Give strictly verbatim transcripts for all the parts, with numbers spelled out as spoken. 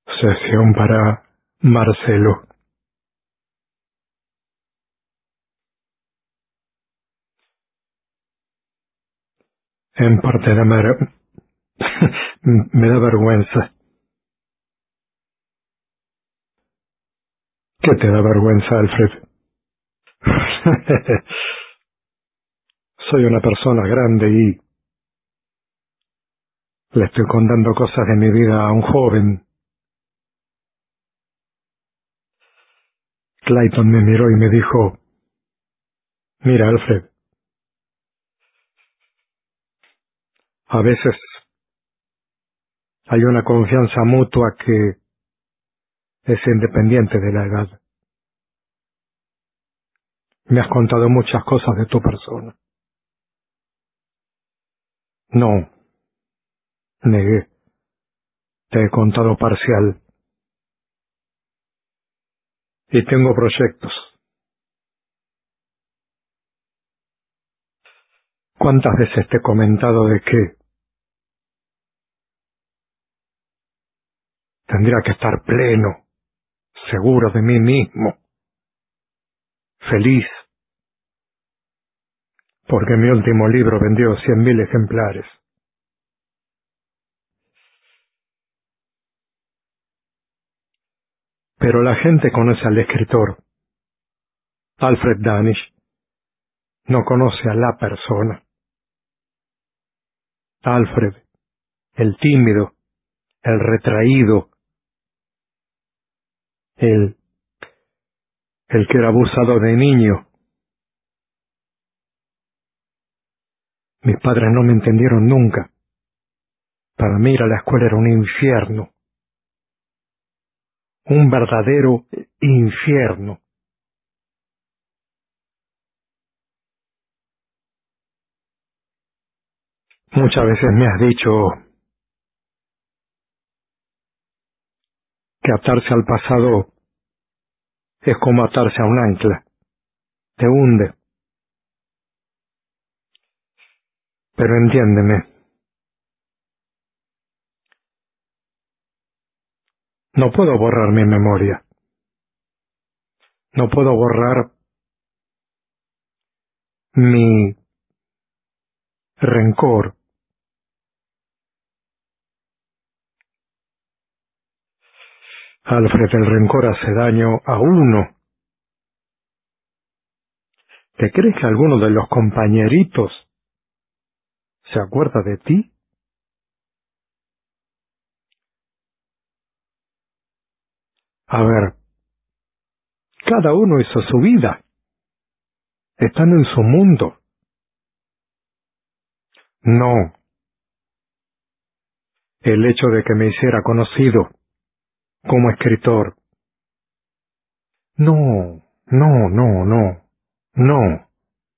Sesión para Marcelo. En parte de mer... me da vergüenza. ¿Qué te da vergüenza, Alfred? Soy una persona grande y le estoy contando cosas de mi vida a un joven. Clayton me miró y me dijo: mira, Alfred, a veces hay una confianza mutua que es independiente de la edad. Me has contado muchas cosas de tu persona. No, negué. Te he contado parcial. Y tengo proyectos. ¿Cuántas veces te he comentado de que tendría que estar pleno, seguro de mí mismo, feliz, porque mi último libro vendió cien mil ejemplares? Pero la gente conoce al escritor, Alfred Danish, no conoce a la persona. Alfred, el tímido, el retraído, el, el que era abusado de niño. Mis padres no me entendieron nunca. Para mí ir a la escuela era un infierno, un verdadero infierno. Muchas veces me has dicho que atarse al pasado es como atarse a un ancla, te hunde. Pero entiéndeme, no puedo borrar mi memoria, no puedo borrar mi rencor. Alfred, el rencor hace daño a uno. ¿Te crees que alguno de los compañeritos se acuerda de ti? A ver, cada uno hizo su vida, están en su mundo. No, el hecho de que me hiciera conocido como escritor. No, no, no, no, no.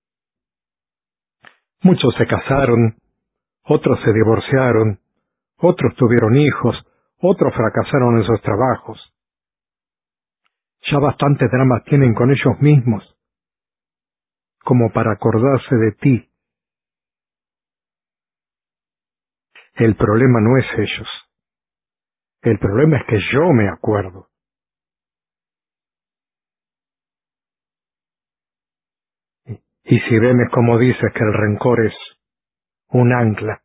Muchos se casaron, otros se divorciaron, otros tuvieron hijos, otros fracasaron en sus trabajos. Ya bastante dramas tienen con ellos mismos, como para acordarse de ti. El problema no es ellos. El problema es que yo me acuerdo. Y si ves como dices que el rencor es un ancla,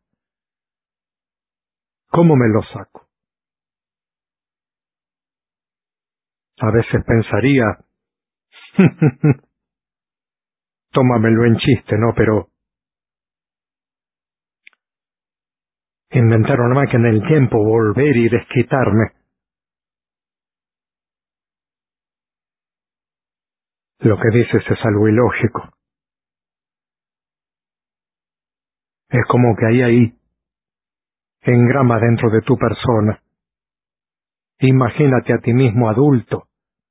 ¿cómo me lo saco? A veces pensaría, tómamelo en chiste, ¿no? Pero inventar una máquina del tiempo, volver y desquitarme. Lo que dices es algo ilógico. Es como que hay ahí, engrama dentro de tu persona. Imagínate a ti mismo adulto,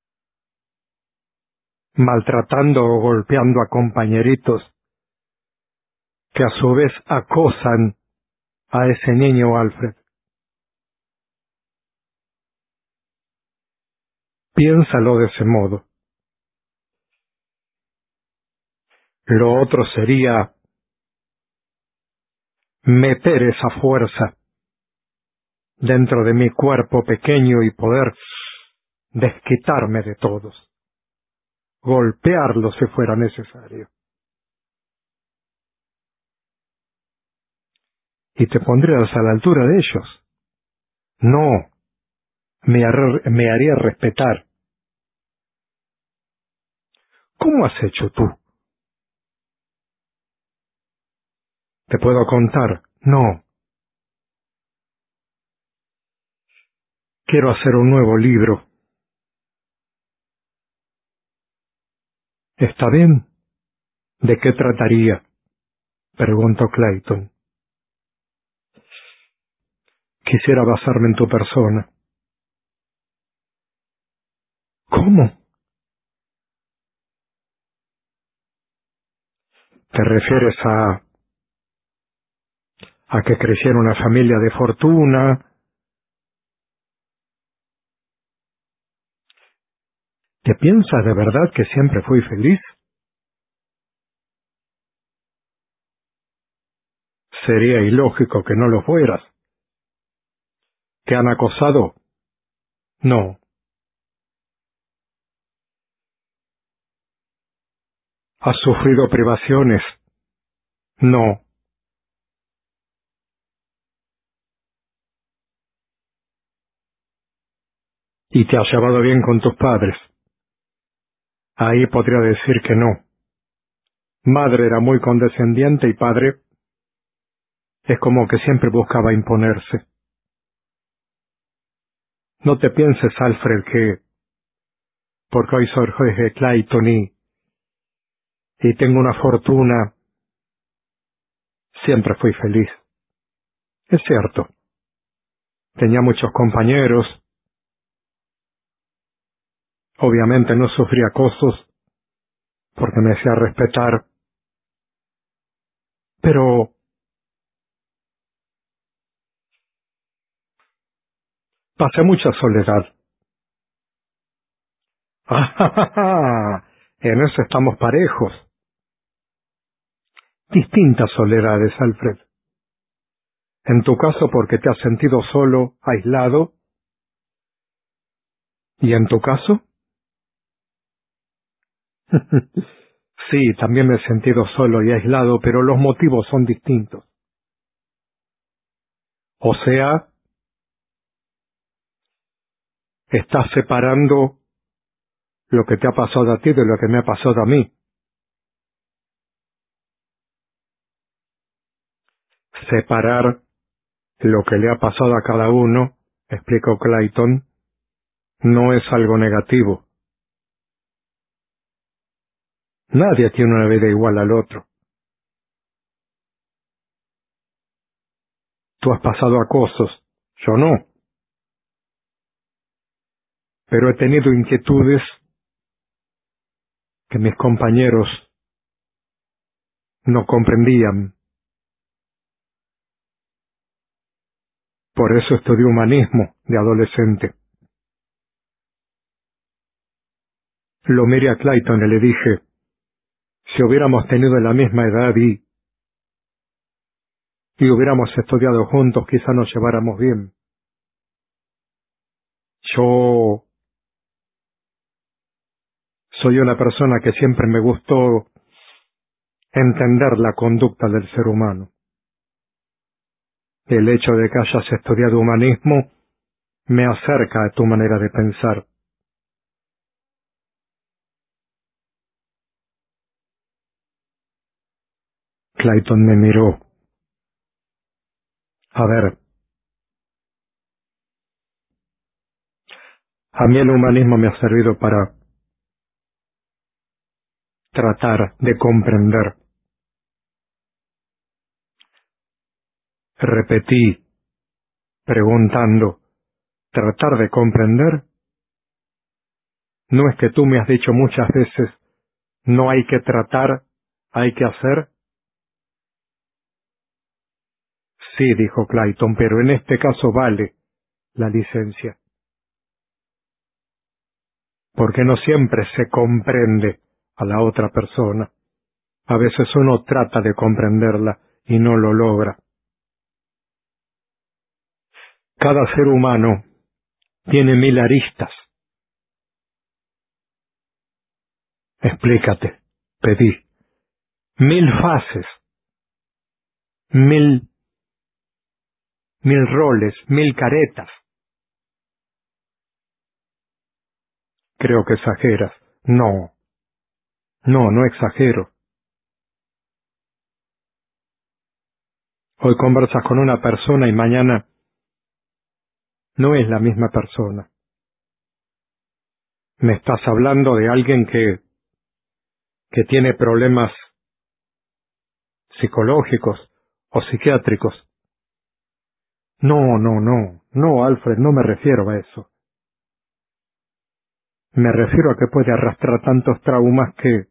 maltratando o golpeando a compañeritos que a su vez acosan a ese niño Alfred. Piénsalo de ese modo. Lo otro sería meter esa fuerza dentro de mi cuerpo pequeño y poder desquitarme de todos, golpearlos si fuera necesario. Y te pondrías a la altura de ellos. No, me, har- me haría respetar. ¿Cómo has hecho tú? ¿Te puedo contar? No. Quiero hacer un nuevo libro. ¿Está bien? ¿De qué trataría? Preguntó Clayton. Quisiera basarme en tu persona. ¿Cómo? ¿Te refieres a, a que crecí en una familia de fortuna? ¿Te piensas de verdad que siempre fui feliz? Sería ilógico que no lo fueras. ¿Te han acosado? No. ¿Has sufrido privaciones? No. ¿Y te has llevado bien con tus padres? Ahí podría decir que no. Madre era muy condescendiente y padre es como que siempre buscaba imponerse. No te pienses, Alfred, que porque hoy soy Jorge Clayton y, y tengo una fortuna, siempre fui feliz. Es cierto. Tenía muchos compañeros. Obviamente no sufría acosos porque me hacía respetar. Pero pasé mucha soledad. ¡Ah! En eso estamos parejos. Distintas soledades, Alfred. En tu caso porque te has sentido solo, aislado. ¿Y en tu caso? Sí, también me he sentido solo y aislado, pero los motivos son distintos. O sea, estás separando lo que te ha pasado a ti de lo que me ha pasado a mí. Separar lo que le ha pasado a cada uno, explicó Clayton, no es algo negativo. Nadie tiene una vida igual al otro. Tú has pasado acosos, yo no. Pero he tenido inquietudes que mis compañeros no comprendían. Por eso estudié humanismo de adolescente. Lo miré a Clayton y le dije, si hubiéramos tenido la misma edad y, y hubiéramos estudiado juntos, quizá nos lleváramos bien. Yo soy una persona que siempre me gustó entender la conducta del ser humano. El hecho de que hayas estudiado humanismo me acerca a tu manera de pensar. Clayton me miró. A ver, a mí el humanismo me ha servido para tratar de comprender. Repetí, preguntando, ¿tratar de comprender? ¿No es que tú me has dicho muchas veces, no hay que tratar, hay que hacer? Sí, dijo Clayton, pero en este caso vale la licencia. Porque no siempre se comprende a la otra persona. A veces uno trata de comprenderla y no lo logra. Cada ser humano tiene mil aristas. Explícate, pedí. Mil fases, mil, mil roles, mil caretas. Creo que exageras. No, no, no exagero. Hoy conversas con una persona y mañana no es la misma persona. Me estás hablando de alguien que, que tiene problemas psicológicos o psiquiátricos. No, no, no, no, Alfred, no me refiero a eso. Me refiero a que puede arrastrar tantos traumas que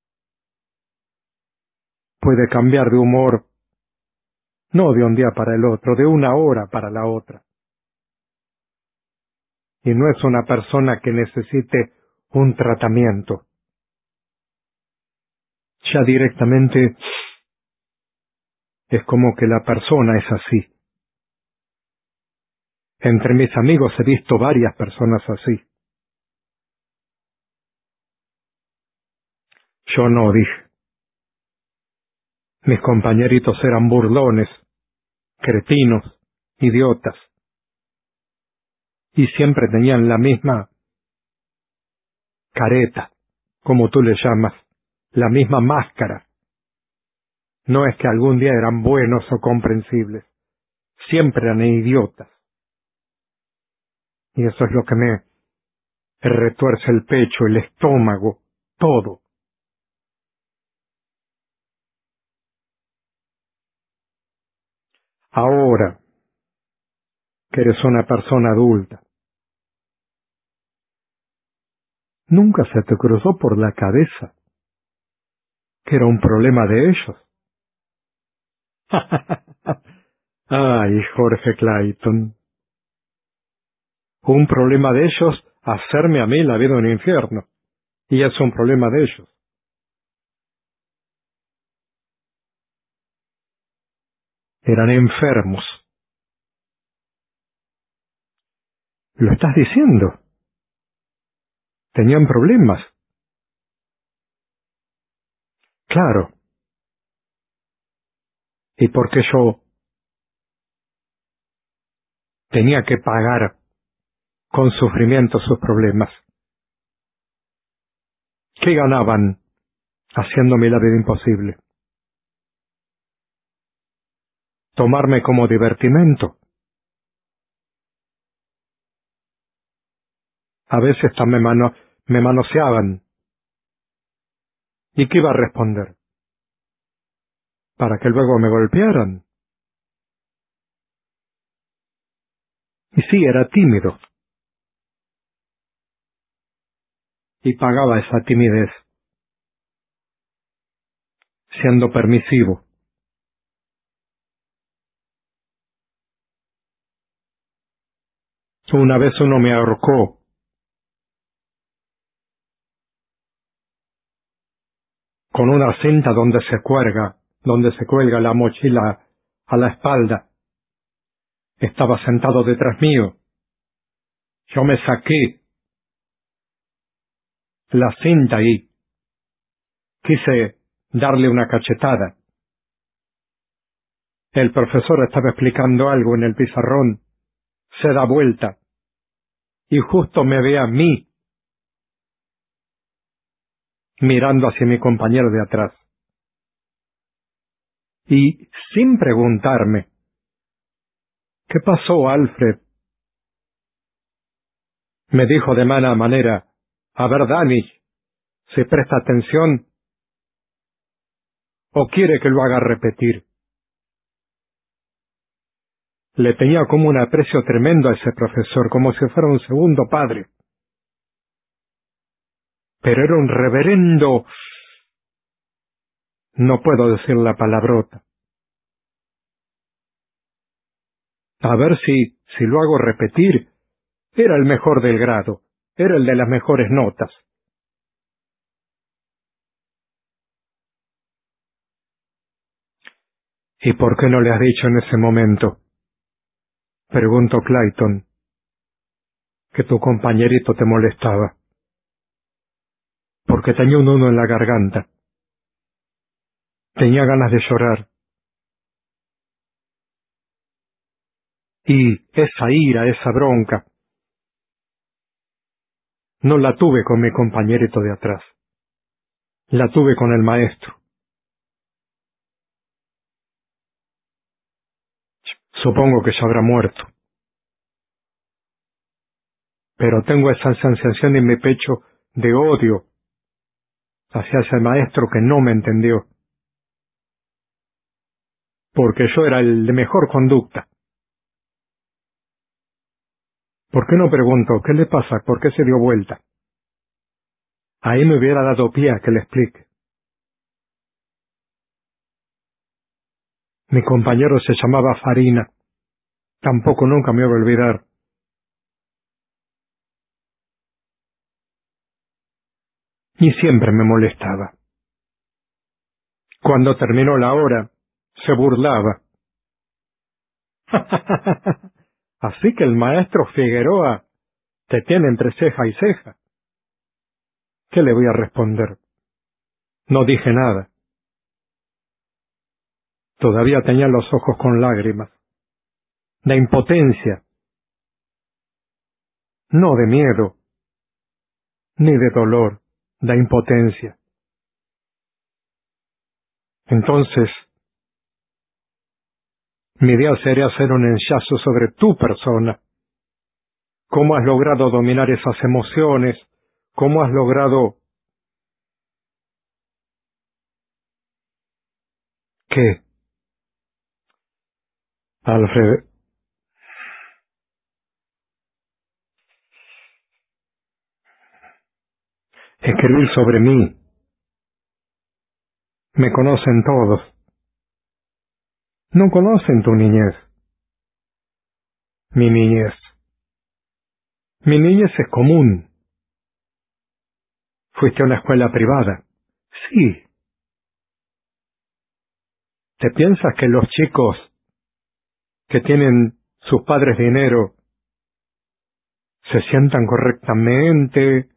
puede cambiar de humor, no de un día para el otro, de una hora para la otra. Y no es una persona que necesite un tratamiento. Ya directamente es como que la persona es así. Entre mis amigos he visto varias personas así. Yo no, dije. Mis compañeritos eran burlones, cretinos, idiotas. Y siempre tenían la misma careta, como tú le llamas, la misma máscara. No es que algún día eran buenos o comprensibles, siempre eran idiotas. Y eso es lo que me retuerce el pecho, el estómago, todo. Ahora que eres una persona adulta, ¿nunca se te cruzó por la cabeza que era un problema de ellos? Ay, Jorge Clayton. Un problema de ellos hacerme a mí la vida un infierno. Y es un problema de ellos. Eran enfermos. ¿Lo estás diciendo? Tenían problemas. Claro. ¿Y por qué yo tenía que pagar con sufrimiento sus problemas? ¿Qué ganaban haciéndome la vida imposible? ¿Tomarme como divertimento? A veces hasta me, mano, me manoseaban. ¿Y qué iba a responder? ¿Para que luego me golpearan? Y sí, era tímido. Y pagaba esa timidez, siendo permisivo. Una vez uno me ahorcó. Con una cinta donde se cuelga, donde se cuelga la mochila a la espalda. Estaba sentado detrás mío. Yo me saqué la cinta y quise darle una cachetada. El profesor estaba explicando algo en el pizarrón. Se da vuelta y justo me ve a mí mirando hacia mi compañero de atrás. Y sin preguntarme, ¿qué pasó, Alfred?, me dijo de mala manera, a ver, Dani, si presta atención o quiere que lo haga repetir. Le tenía como un aprecio tremendo a ese profesor, como si fuera un segundo padre. Pero era un reverendo... No puedo decir la palabrota. A ver si, si lo hago repetir. Era el mejor del grado, era el de las mejores notas. ¿Y por qué no le has dicho en ese momento? Preguntó Clayton. Que tu compañerito te molestaba. Porque tenía un nudo en la garganta. Tenía ganas de llorar. Y esa ira, esa bronca, no la tuve con mi compañerito de atrás. La tuve con el maestro. Supongo que ya habrá muerto. Pero tengo esa sensación en mi pecho de odio hacia ese maestro que no me entendió. Porque yo era el de mejor conducta. ¿Por qué no pregunto qué le pasa? ¿Por qué se dio vuelta? Ahí me hubiera dado pie a que le explique. Mi compañero se llamaba Farina. Tampoco nunca me voy a olvidar. Y siempre me molestaba. Cuando terminó la hora, se burlaba. Así que el maestro Figueroa te tiene entre ceja y ceja. ¿Qué le voy a responder? No dije nada. Todavía tenía los ojos con lágrimas. De impotencia. No de miedo, ni de dolor, de impotencia. Entonces, mi idea sería hacer un ensayo sobre tu persona. ¿Cómo has logrado dominar esas emociones? ¿Cómo has logrado... ¿Qué? Alfred, escribir sobre mí. Me conocen todos. No conocen tu niñez. Mi niñez. Mi niñez es común. Fuiste a una escuela privada. Sí. ¿Te piensas que los chicos que tienen sus padres dinero se sientan correctamente,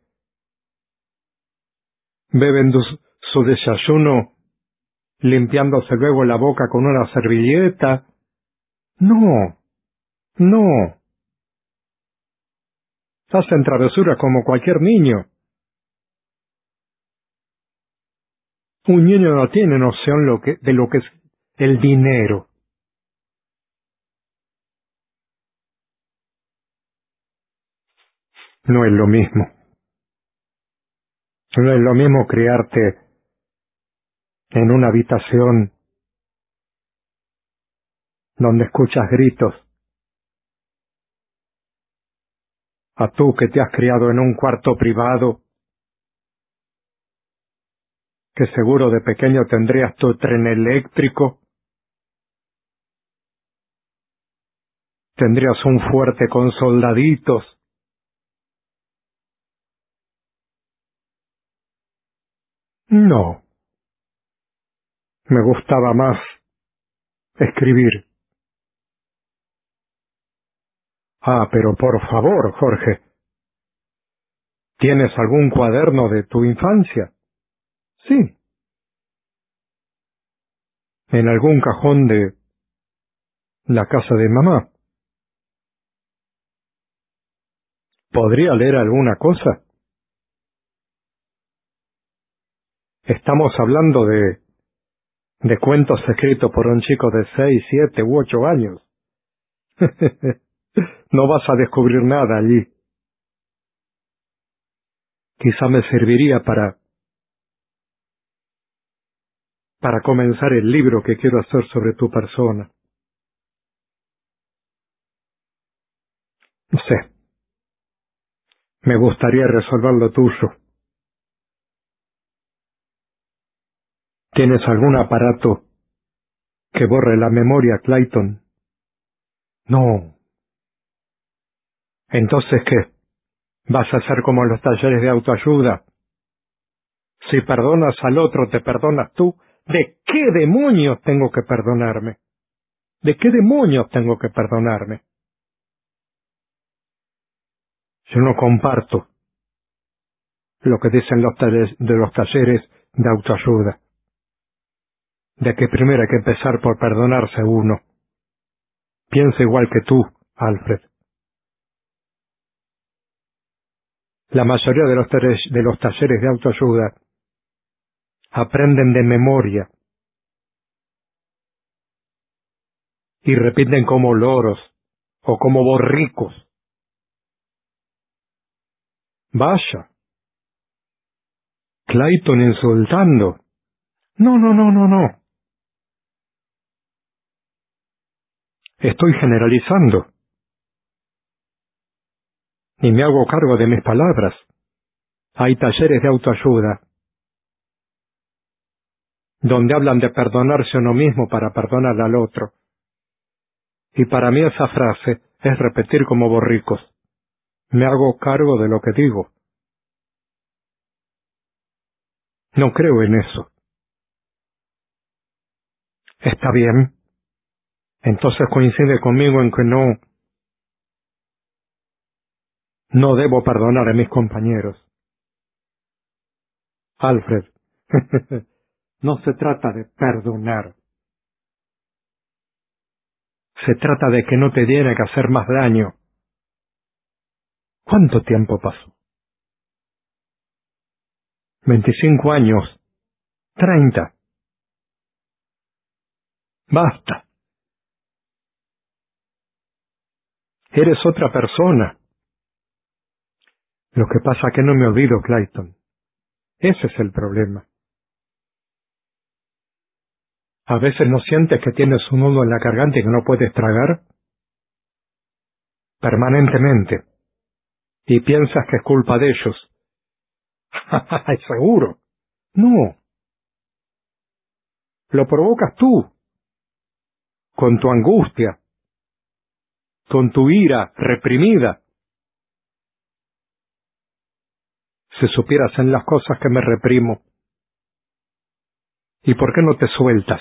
beben dus- su desayuno limpiándose luego la boca con una servilleta? No, no. Hacen travesuras como cualquier niño. Un niño no tiene noción lo que, de lo que es el dinero. No es lo mismo. No es lo mismo criarte en una habitación donde escuchas gritos a tú que te has criado en un cuarto privado, que seguro de pequeño tendrías tu tren eléctrico, tendrías un fuerte con soldaditos. No, me gustaba más escribir. Ah, pero por favor, Jorge, ¿tienes algún cuaderno de tu infancia? Sí, en algún cajón de la casa de mamá. ¿Podría leer alguna cosa? Estamos hablando de, de cuentos escritos por un chico de seis, siete u ocho años. No vas a descubrir nada allí. Quizá me serviría para, para comenzar el libro que quiero hacer sobre tu persona. No sé, me gustaría resolver lo tuyo. ¿Tienes algún aparato que borre la memoria, Clayton? No. ¿Entonces qué? ¿Vas a ser como en los talleres de autoayuda? Si perdonas al otro, ¿te perdonas tú? ¿De qué demonios tengo que perdonarme? ¿De qué demonios tengo que perdonarme? Yo no comparto lo que dicen los talleres, de los talleres de autoayuda, de que primero hay que empezar por perdonarse uno. Piensa igual que tú, Alfred. La mayoría de los, de los talleres de autoayuda aprenden de memoria y repiten como loros o como borricos. Vaya, Clayton insultando. No, no, no, no, no. Estoy generalizando. Y me hago cargo de mis palabras. Hay talleres de autoayuda donde hablan de perdonarse a uno mismo para perdonar al otro. Y para mí esa frase es repetir como borricos. Me hago cargo de lo que digo. No creo en eso. Está bien. Entonces coincide conmigo en que no, no debo perdonar a mis compañeros. Alfred, no se trata de perdonar. Se trata de que no te tiene que hacer más daño. ¿Cuánto tiempo pasó? Veinticinco años. Treinta. Basta. Eres otra persona. Lo que pasa es que no me olvido, Clayton. Ese es el problema. ¿A veces no sientes que tienes un nudo en la garganta y que no puedes tragar? Permanentemente. Y piensas que es culpa de ellos. ¿Seguro? No. Lo provocas tú. Con tu angustia. Con tu ira reprimida. Si supieras en las cosas que me reprimo. ¿Y por qué no te sueltas?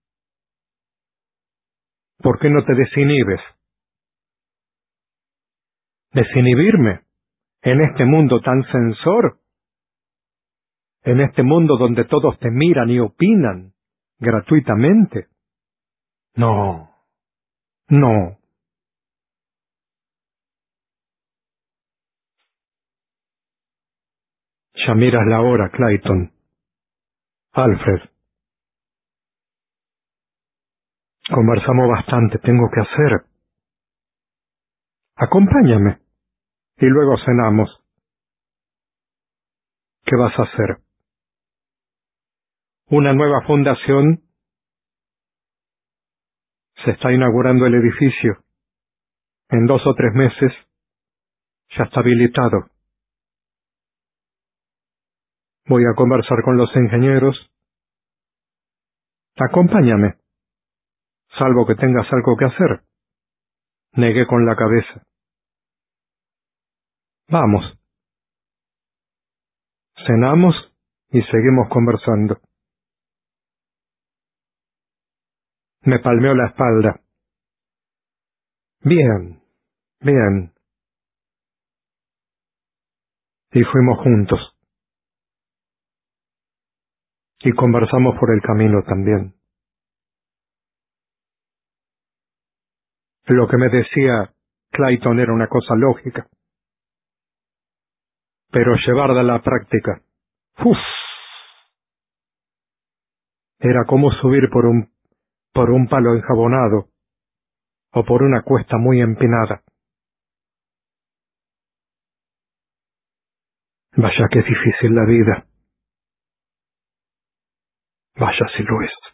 ¿Por qué no te desinhibes? ¿Desinhibirme? ¿En este mundo tan censor? ¿En este mundo donde todos te miran y opinan gratuitamente? No, no. Ya miras la hora, Clayton. Alfred, conversamos bastante, tengo que hacer. Acompáñame y luego cenamos. ¿Qué vas a hacer? Una nueva fundación. Se está inaugurando el edificio. En dos o tres meses ya está habilitado. Voy a conversar con los ingenieros. Acompáñame, salvo que tengas algo que hacer. Negué con la cabeza. Vamos. Cenamos y seguimos conversando. Me palmeó la espalda. Bien, bien. Y fuimos juntos. Y conversamos por el camino también. Lo que me decía Clayton era una cosa lógica. Pero llevarla a la práctica, ¡uf! Era como subir por un, por un palo enjabonado o por una cuesta muy empinada. Vaya que es difícil la vida. Vaya si lo es.